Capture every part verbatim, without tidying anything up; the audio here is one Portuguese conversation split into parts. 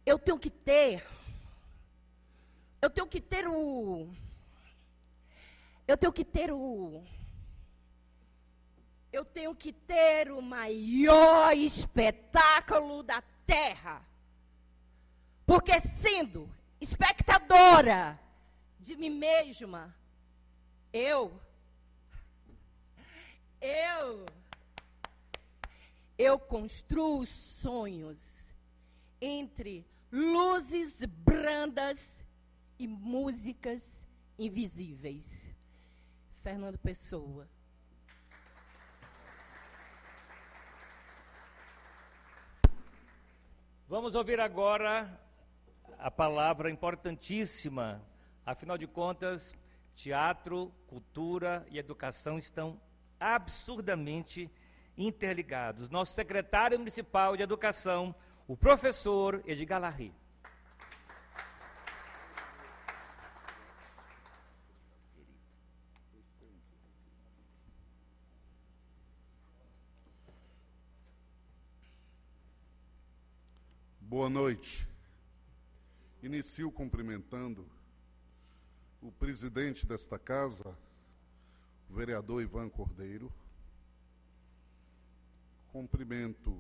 eu tenho que ter, eu tenho que ter o, eu tenho que ter o, eu tenho que ter o maior espetáculo da terra. Porque sendo espectadora de mim mesma, eu, eu, eu construo sonhos entre luzes brandas e músicas invisíveis. Fernando Pessoa. Vamos ouvir agora a palavra importantíssima. Afinal de contas, teatro, cultura e educação estão absurdamente interligados. Nosso secretário municipal de educação, o professor Edgar Larry. Boa noite. Inicio cumprimentando o presidente desta casa, o vereador Ivan Cordeiro. Cumprimento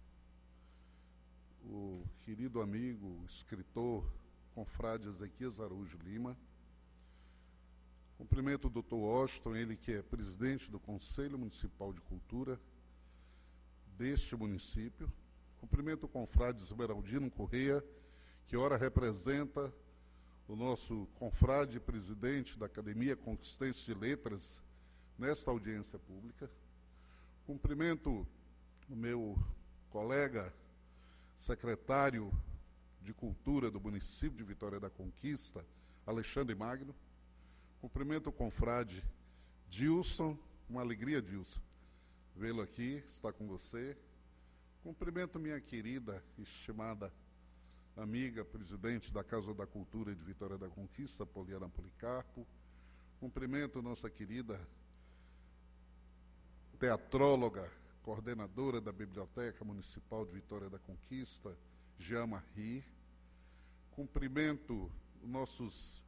o querido amigo, escritor, confrade Ezequias Araújo Lima. Cumprimento o doutor Washington, ele que é presidente do Conselho Municipal de Cultura deste município. Cumprimento o confrade Esmeraldino Correia, que ora representa o nosso confrade presidente da Academia Conquistense de Letras nesta audiência pública. Cumprimento o meu colega secretário de Cultura do município de Vitória da Conquista, Alexandre Magno. Cumprimento o confrade Dilson, uma alegria, Dilson, vê-lo aqui, está com você. Cumprimento minha querida, estimada amiga, presidente da Casa da Cultura de Vitória da Conquista, Poliana Policarpo. Cumprimento nossa querida teatróloga, coordenadora da Biblioteca Municipal de Vitória da Conquista, Jean Marie. Cumprimento nossos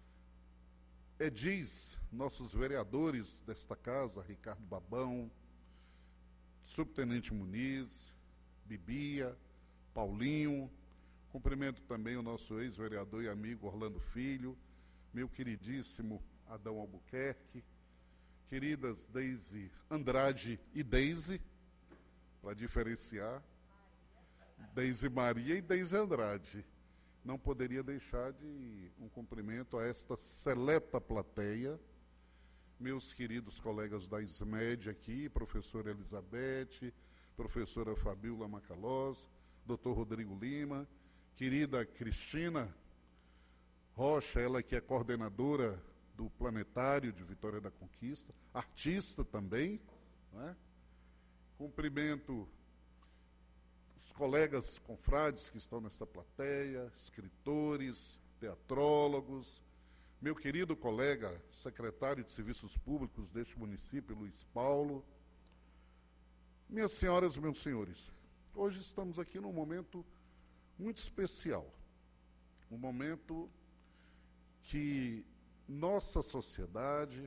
edis, nossos vereadores desta casa, Ricardo Babão, Subtenente Muniz, Bibia, Paulinho. Cumprimento também o nosso ex-vereador e amigo Orlando Filho, meu queridíssimo Adão Albuquerque, queridas Deise Andrade e Deise, para diferenciar, Deise Maria e Deise Andrade. Não poderia deixar de um cumprimento a esta seleta plateia, meus queridos colegas da SMED aqui, professora Elizabeth, professora Fabiola Macalós, doutor Rodrigo Lima, querida Cristina Rocha, ela que é coordenadora do Planetário de Vitória da Conquista, artista também, né? Cumprimento os colegas confrades que estão nesta plateia, escritores, teatrólogos, meu querido colega, secretário de Serviços Públicos deste município, Luiz Paulo. Minhas senhoras e meus senhores, hoje estamos aqui num momento muito especial, um momento que nossa sociedade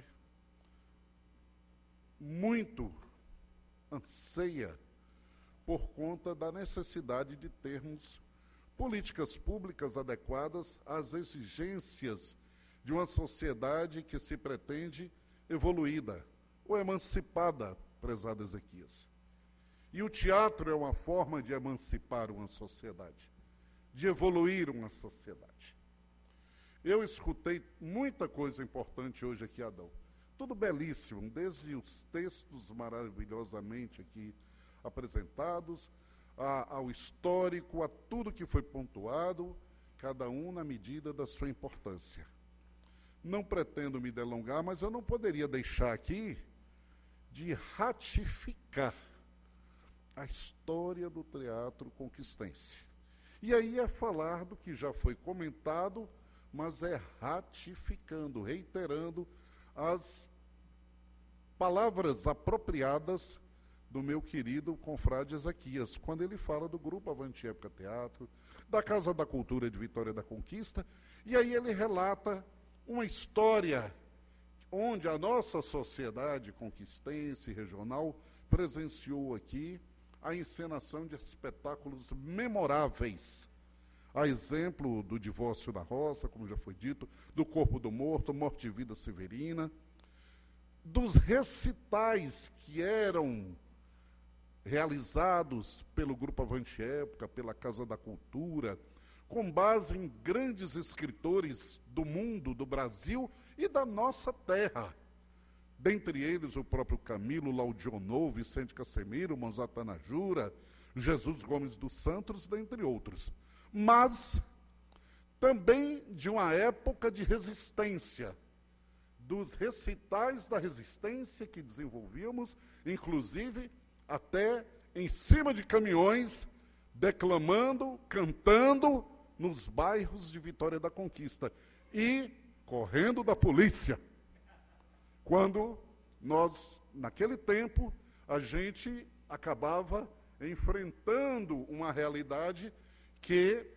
muito anseia por conta da necessidade de termos políticas públicas adequadas às exigências de uma sociedade que se pretende evoluída ou emancipada, prezado Ezequias. E o teatro é uma forma de emancipar uma sociedade, de evoluir uma sociedade. Eu escutei muita coisa importante hoje aqui, Adão. Tudo belíssimo, desde os textos maravilhosamente aqui apresentados, a, ao histórico, a tudo que foi pontuado, cada um na medida da sua importância. Não pretendo me delongar, mas eu não poderia deixar aqui de ratificar a história do teatro conquistense. E aí é falar do que já foi comentado, mas é ratificando, reiterando as palavras apropriadas do meu querido confrade Ezequias, quando ele fala do Grupo Avante Época Teatro, da Casa da Cultura de Vitória da Conquista, e aí ele relata uma história onde a nossa sociedade conquistense regional presenciou aqui a encenação de espetáculos memoráveis, a exemplo do Divórcio da Roça, como já foi dito, do Corpo do Morto, Morte e Vida Severina, dos recitais que eram realizados pelo Grupo Avante Época, pela Casa da Cultura, com base em grandes escritores do mundo, do Brasil e da nossa terra. Dentre eles, o próprio Camilo Laudionor, Vicente Casemiro, Monzatana Jura, Jesus Gomes dos Santos, dentre outros. Mas também de uma época de resistência, dos recitais da resistência que desenvolvíamos, inclusive até em cima de caminhões, declamando, cantando nos bairros de Vitória da Conquista e correndo da polícia. Quando nós, naquele tempo, a gente acabava enfrentando uma realidade que,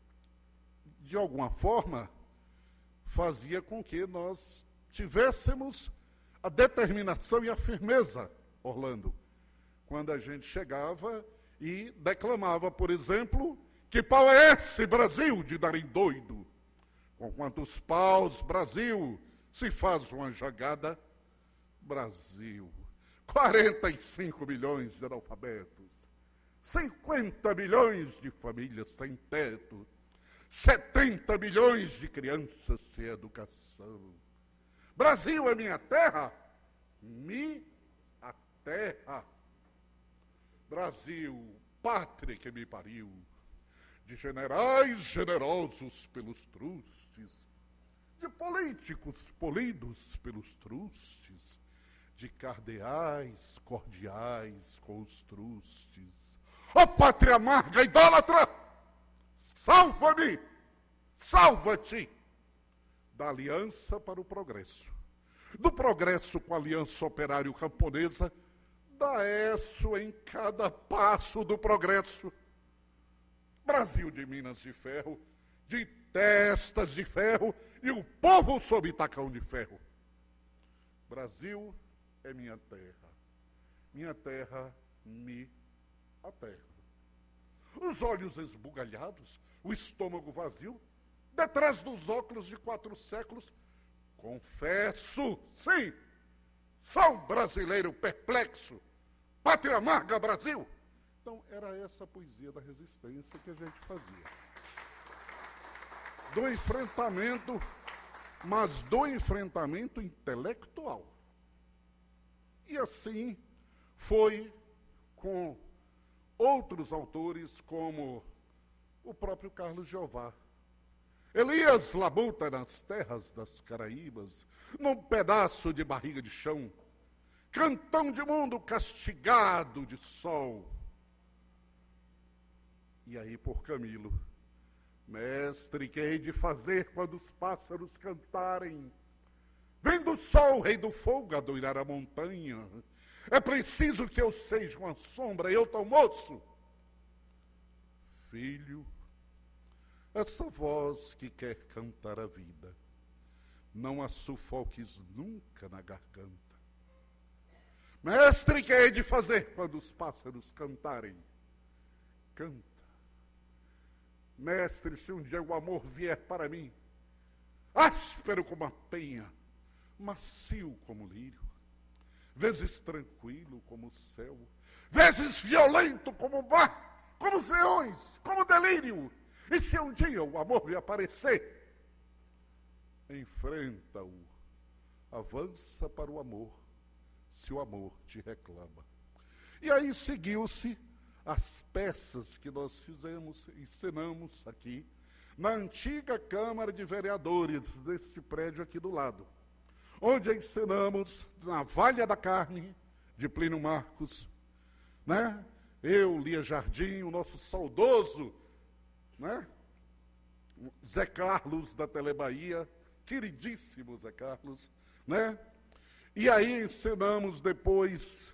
de alguma forma, fazia com que nós tivéssemos a determinação e a firmeza, Orlando, quando a gente chegava e declamava, por exemplo, que pau é esse, Brasil, de dar em doido? Com quantos paus, Brasil, se faz uma jogada? Brasil, quarenta e cinco milhões de analfabetos, cinquenta milhões de famílias sem teto, setenta milhões de crianças sem educação. Brasil é minha terra? Me a terra. Brasil, pátria que me pariu, de generais generosos pelos trustes, de políticos polidos pelos trustes, de cardeais cordiais com os trustes. Ó pátria amarga idólatra, salva-me, salva-te da aliança para o progresso, do progresso com a aliança operário camponesa, da ESSO em cada passo do progresso. Brasil de Minas de Ferro, de testas de ferro e o povo sob tacão de ferro. Brasil é minha terra, minha terra me aterra. Os olhos esbugalhados, o estômago vazio, detrás dos óculos de quatro séculos, confesso, sim, sou brasileiro perplexo, pátria amarga Brasil. Então, era essa a poesia da resistência que a gente fazia. Do enfrentamento, mas do enfrentamento intelectual. E assim foi com outros autores, como o próprio Carlos Jeová. Elias labuta nas terras das Caraíbas, num pedaço de barriga de chão, cantão de mundo castigado de sol. E aí por Camilo, mestre, que hei de fazer quando os pássaros cantarem? Vem do sol, rei do fogo, adoirar a montanha. É preciso que eu seja uma sombra, eu tão moço. Filho, essa voz que quer cantar a vida, não a sufoques nunca na garganta. Mestre, que hei de fazer quando os pássaros cantarem? Canta. Mestre, se um dia o amor vier para mim, áspero como a penha, macio como o lírio, vezes tranquilo como o céu, vezes violento como o mar, como os leões, como o delírio. E se um dia o amor lhe aparecer, enfrenta-o, avança para o amor, se o amor te reclama. E aí seguiu-se as peças que nós fizemos, encenamos aqui, na antiga Câmara de Vereadores, deste prédio aqui do lado, onde encenamos na Valha da Carne, de Plínio Marcos, né? Eu, Lia Jardim, o nosso saudoso, né? Zé Carlos da Telebahia, queridíssimo Zé Carlos, né? E aí encenamos depois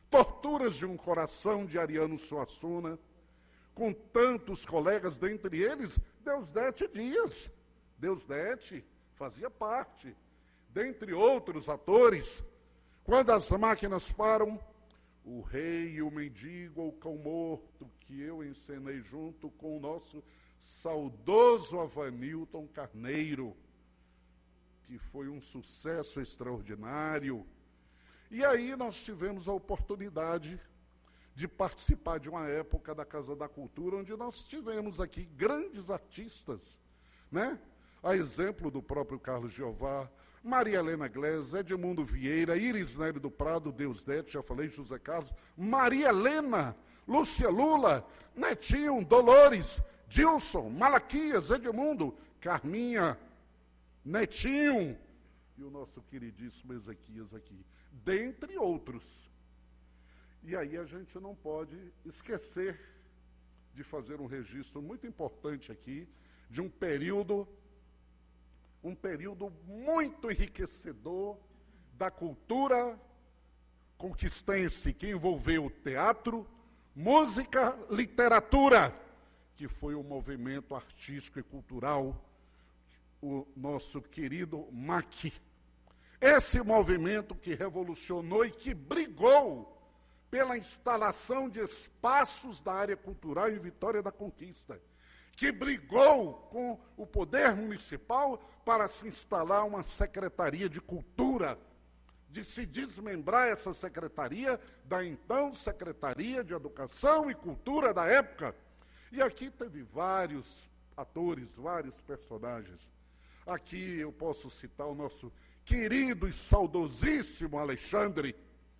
Torturas de um Coração, de Ariano Suassuna, com tantos colegas, dentre eles, Deusdete Dias. Deusdete fazia parte, dentre outros atores. Quando as máquinas param, O Rei e o Mendigo, ou o Cão Morto, que eu encenei junto com o nosso saudoso Avanilton Carneiro, que foi um sucesso extraordinário. E aí nós tivemos a oportunidade de participar de uma época da Casa da Cultura, onde nós tivemos aqui grandes artistas, né? A exemplo do próprio Carlos Jeová, Maria Helena Gles, Edmundo Vieira, Iris Nery do Prado, Deusdete, já falei, José Carlos, Maria Helena, Lúcia Lula, Netinho, Dolores, Dilson, Malaquias, Edmundo, Carminha, Netinho e o nosso queridíssimo Ezequias aqui, dentre outros. E aí a gente não pode esquecer de fazer um registro muito importante aqui de um período, um período muito enriquecedor da cultura conquistense, que envolveu teatro, música, literatura, que foi o movimento artístico e cultural, o nosso querido M A C. Esse movimento que revolucionou e que brigou pela instalação de espaços da área cultural em Vitória da Conquista, que brigou com o poder municipal para se instalar uma Secretaria de Cultura, de se desmembrar essa secretaria da então Secretaria de Educação e Cultura da época. E aqui teve vários atores, vários personagens. Aqui eu posso citar o nosso querido e saudosíssimo Alexandre,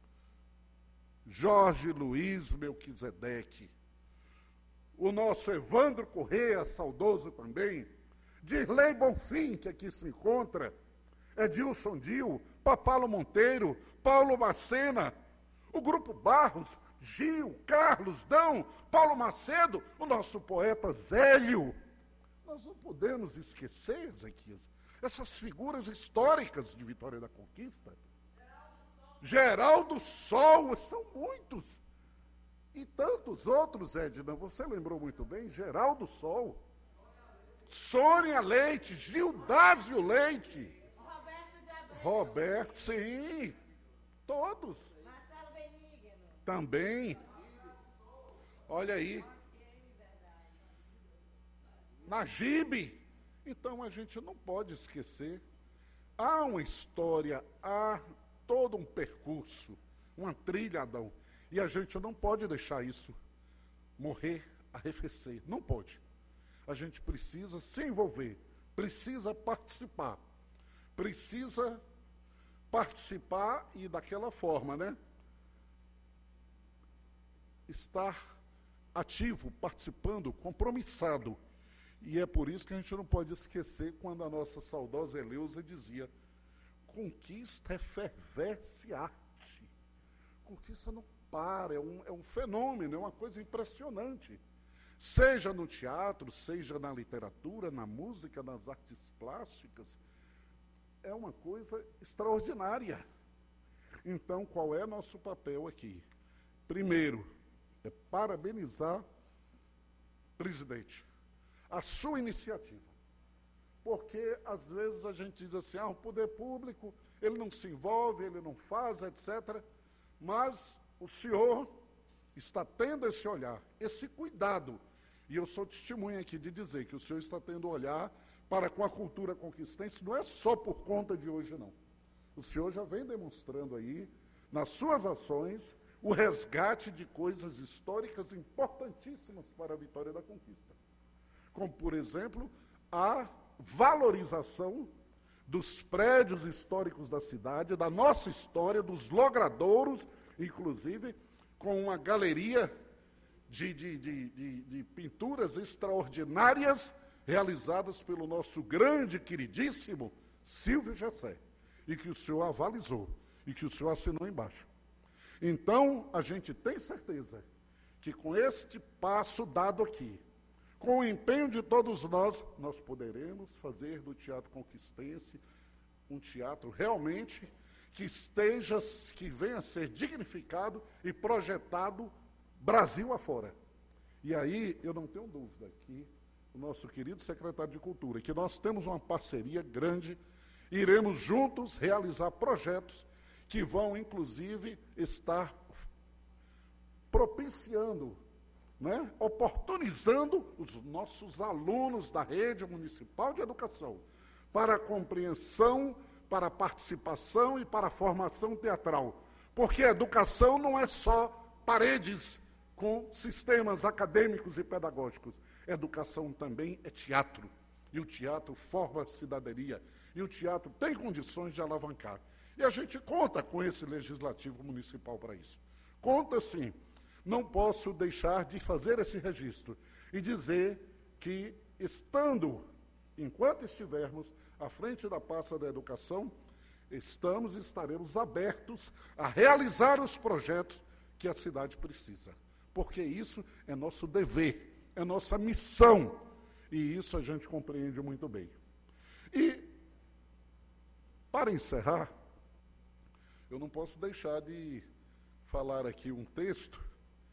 Jorge Luiz Melquisedeque, o nosso Evandro Corrêa, saudoso também, Dirley Bonfim, que aqui se encontra, Edilson Dil, Papalo Monteiro, Paulo Macena, o Grupo Barros, Gil, Carlos, Dão, Paulo Macedo, o nosso poeta Zélio. Nós não podemos esquecer, Ezequias, essas figuras históricas de Vitória da Conquista. Geraldo Sol, são muitos. E tantos outros, Edna, você lembrou muito bem, Geraldo Sol, Sônia Leite, Gildásio Leite, Roberto de Abreu, Roberto, sim, todos. Marcelo Benigno. Também. Olha aí. Nagibe. Então a gente não pode esquecer. Há uma história, há todo um percurso, uma trilha, Adão. E a gente não pode deixar isso morrer, arrefecer. Não pode. A gente precisa se envolver, precisa participar. Precisa participar e daquela forma, né? Estar ativo, participando, compromissado. E é por isso que a gente não pode esquecer quando a nossa saudosa Eleusa dizia: conquista, efervesce arte. Conquista não para, é um, é um fenômeno, é uma coisa impressionante. Seja no teatro, seja na literatura, na música, nas artes plásticas, é uma coisa extraordinária. Então, qual é nosso papel aqui? Primeiro, é parabenizar o presidente, a sua iniciativa. Porque, às vezes, a gente diz assim, ah, o poder público, ele não se envolve, ele não faz, etcétera. Mas o senhor está tendo esse olhar, esse cuidado. E eu sou testemunha aqui de dizer que o senhor está tendo olhar para com a cultura conquistense, não é só por conta de hoje, não. O senhor já vem demonstrando aí, nas suas ações, o resgate de coisas históricas importantíssimas para a Vitória da Conquista. Como, por exemplo, a valorização dos prédios históricos da cidade, da nossa história, dos logradouros, inclusive com uma galeria de, de, de, de, de pinturas extraordinárias realizadas pelo nosso grande, queridíssimo Silvio Gessé, e que o senhor avalizou, e que o senhor assinou embaixo. Então, a gente tem certeza que com este passo dado aqui, com o empenho de todos nós, nós poderemos fazer do Teatro Conquistense um teatro realmente que esteja, que venha a ser dignificado e projetado Brasil afora. E aí, eu não tenho dúvida que o nosso querido secretário de Cultura, que nós temos uma parceria grande, iremos juntos realizar projetos que vão, inclusive, estar propiciando, né, oportunizando os nossos alunos da rede municipal de educação para a compreensão, para a participação e para a formação teatral. Porque a educação não é só paredes com sistemas acadêmicos e pedagógicos. Educação também é teatro. E o teatro forma a cidadania. E o teatro tem condições de alavancar. E a gente conta com esse legislativo municipal para isso. Conta sim. Não posso deixar de fazer esse registro e dizer que, estando, enquanto estivermos à frente da pasta da educação, estamos e estaremos abertos a realizar os projetos que a cidade precisa. Porque isso é nosso dever, é nossa missão, e isso a gente compreende muito bem. E, para encerrar, eu não posso deixar de falar aqui um texto,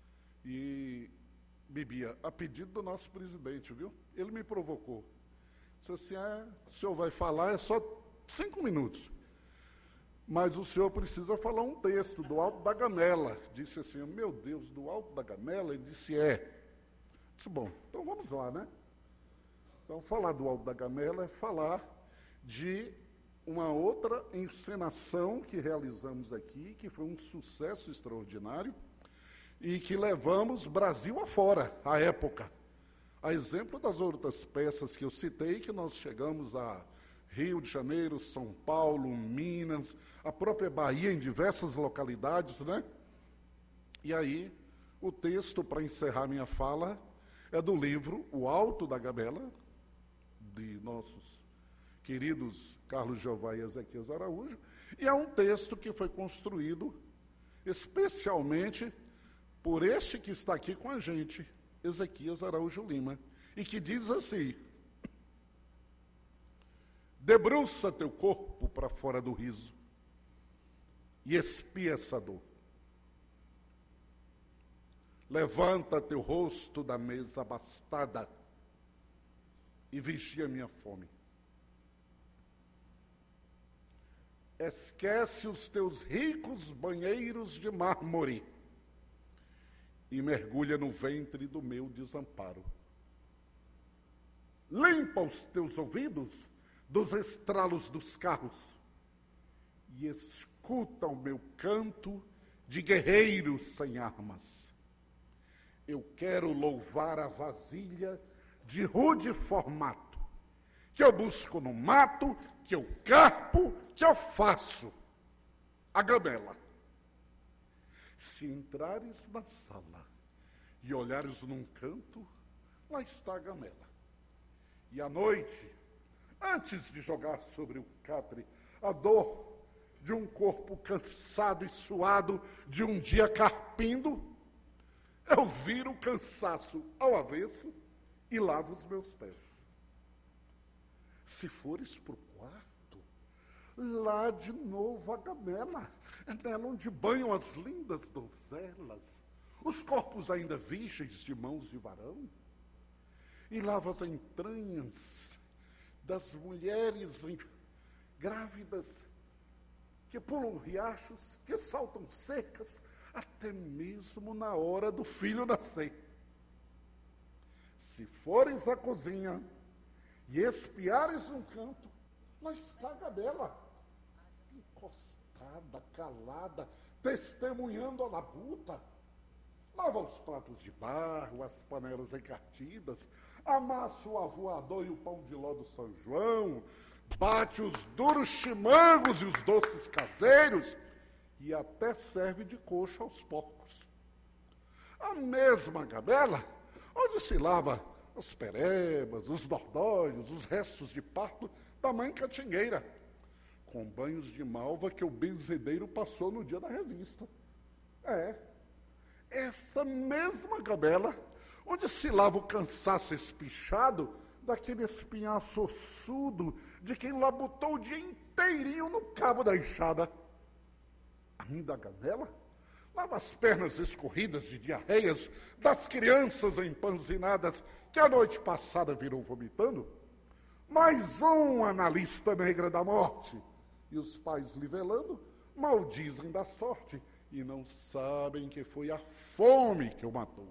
e, Bibia, a pedido do nosso presidente, viu? Ele me provocou. Disse assim, ah, o senhor vai falar, é só cinco minutos. Mas o senhor precisa falar um texto do Alto da Gamela. Disse assim, meu Deus, do Alto da Gamela? Ele disse, é. Disse, bom, então vamos lá, né? Então, falar do Alto da Gamela é falar de uma outra encenação que realizamos aqui, que foi um sucesso extraordinário, e que levamos Brasil afora, à época. A exemplo das outras peças que eu citei, que nós chegamos a Rio de Janeiro, São Paulo, Minas, a própria Bahia, em diversas localidades, né? E aí, o texto, para encerrar minha fala, é do livro O Alto da Gamela, de nossos queridos Carlos Jeová e Ezequias Araújo, e é um texto que foi construído especialmente por este que está aqui com a gente, Ezequias Araújo Lima, e que diz assim, debruça teu corpo para fora do riso e expia essa dor. Levanta teu rosto da mesa abastada e vigia minha fome. Esquece os teus ricos banheiros de mármore e mergulha no ventre do meu desamparo. Limpa os teus ouvidos dos estralos dos carros e escuta o meu canto de guerreiros sem armas. Eu quero louvar a vasilha de rude formato, que eu busco no mato, que eu carpo, que eu faço. A gamela. Se entrares na sala e olhares num canto, lá está a gamela. E à noite, antes de jogar sobre o catre a dor de um corpo cansado e suado de um dia carpindo, eu viro o cansaço ao avesso e lavo os meus pés. Se fores para o quarto, lá de novo a gamela, é nela onde banham as lindas donzelas, os corpos ainda virgens de mãos de varão, e lava as entranhas das mulheres grávidas que pulam riachos, que saltam cercas, até mesmo na hora do filho nascer. Se fores à cozinha e espiares num canto, lá está a gamela, encostada, calada, testemunhando a labuta. Lava os pratos de barro, as panelas encardidas, amassa o avoador e o pão de ló do São João, bate os duros chimangos e os doces caseiros e até serve de coxa aos porcos. A mesma gamela onde se lava as perebas, os dordóios, os restos de parto da mãe catingueira, com banhos de malva que o benzedeiro passou no dia da revista. É, essa mesma gamela onde se lava o cansaço espichado daquele espinhaço ossudo de quem labutou o dia inteirinho no cabo da enxada. Ainda a Gamela lava as pernas escorridas de diarreias das crianças empanzinadas que a noite passada viram vomitando. Mais um analista negra da morte. E os pais lhe velando maldizem da sorte e não sabem que foi a fome que o matou.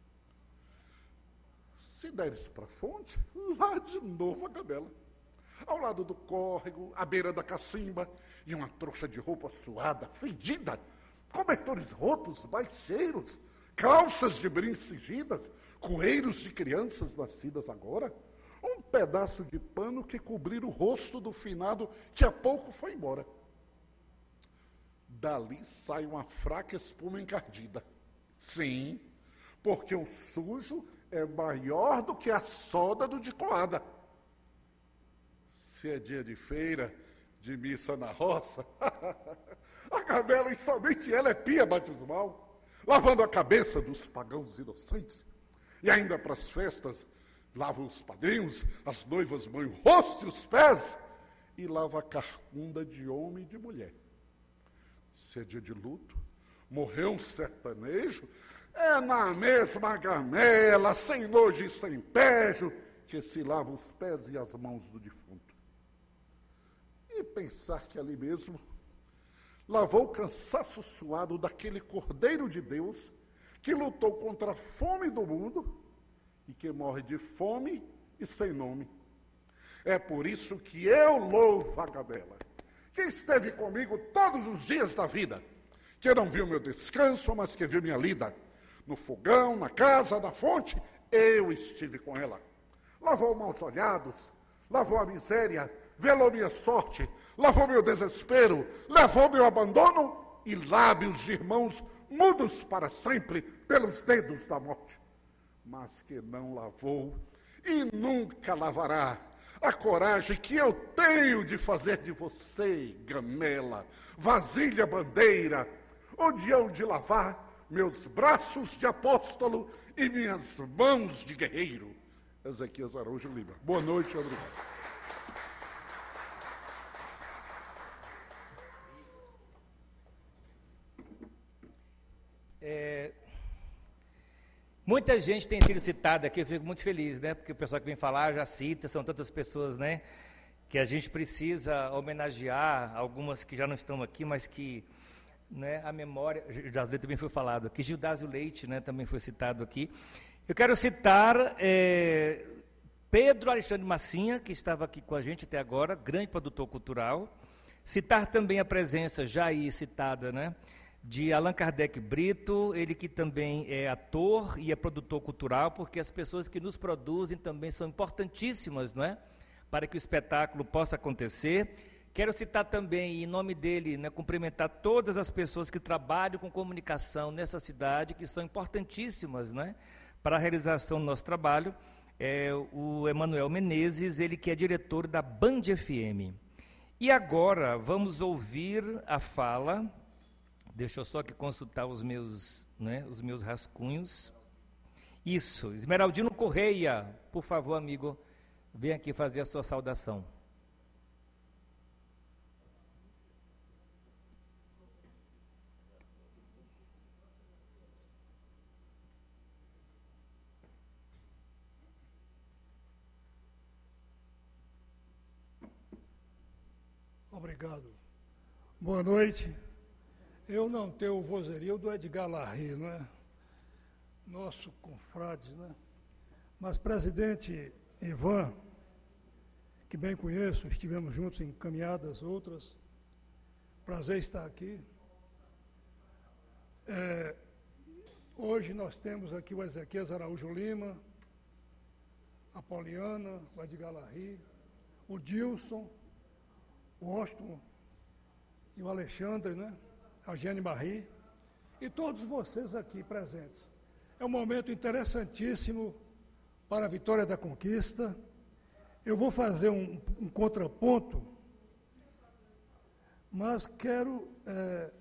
Se deres para a fonte, lá de novo a Gamela. Ao lado do córrego, à beira da cacimba, e uma trouxa de roupa suada, fedida, cobertores rotos, baixeiros, calças de brim cingidas, coeiros de crianças nascidas agora, um pedaço de pano que cobrir o rosto do finado que há pouco foi embora. Dali sai uma fraca espuma encardida. Sim, porque o sujo é maior do que a soda do de coada. Se é dia de feira, de missa na roça, a Gamela, e somente ela, é pia batismal, lavando a cabeça dos pagãos inocentes. E ainda para as festas, lava os padrinhos, as noivas banham o rosto e os pés, e lava a carcunda de homem e de mulher. Se é dia de luto, morreu um sertanejo, é na mesma Gamela, sem nojo e sem pejo, que se lava os pés e as mãos do defunto. E pensar que ali mesmo lavou o cansaço suado daquele Cordeiro de Deus que lutou contra a fome do mundo e que morre de fome e sem nome. É por isso que eu louvo a Gamela, que esteve comigo todos os dias da vida, que não viu meu descanso, mas que viu minha lida. No fogão, na casa, na fonte, eu estive com ela. Lavou maus olhados, lavou a miséria, velou minha sorte, lavou meu desespero, levou meu abandono e lábios de irmãos mudos para sempre pelos dedos da morte. Mas que não lavou e nunca lavará a coragem que eu tenho de fazer de você, Gamela, vasilha bandeira, onde hão de lavar meus braços de apóstolo e minhas mãos de guerreiro. Ezequias Araújo Lima. Boa noite, obrigado. É, muita gente tem sido citada aqui, eu fico muito feliz, né? Porque o pessoal que vem falar já cita, são tantas pessoas, né? Que a gente precisa homenagear, algumas que já não estão aqui, mas que, né, a memória, Gildásio Leite também foi falado aqui, Gildásio Leite, né, também foi citado aqui. Eu quero citar é, Pedro Alexandre Massinha, que estava aqui com a gente até agora, grande produtor cultural. Citar também a presença, já aí citada, né, de Allan Kardec Brito, ele que também é ator e é produtor cultural, porque as pessoas que nos produzem também são importantíssimas, não é? Para que o espetáculo possa acontecer. Quero citar também, em nome dele, né, cumprimentar todas as pessoas que trabalham com comunicação nessa cidade, que são importantíssimas, né, para a realização do nosso trabalho. É, o Emanuel Menezes, ele que é diretor da Band F M. E agora vamos ouvir a fala. Deixa eu só aqui consultar os meus, né, os meus rascunhos. Isso, Esmeraldino Correia, por favor, amigo, vem aqui fazer a sua saudação. Obrigado. Boa noite. Eu não tenho o vozerio do Edgar Larry, não é? Nosso confrade, né? Mas, presidente Ivan, que bem conheço, estivemos juntos em caminhadas outras, prazer estar aqui. É, hoje nós temos aqui o Ezequias Araújo Lima, a Poliana, o Edgar Larry, o Dilson, o Washington e o Alexandre, né? A Jane Barry, e todos vocês aqui presentes. É um momento interessantíssimo para a vitória da conquista. Eu vou fazer um, um contraponto, mas quero é,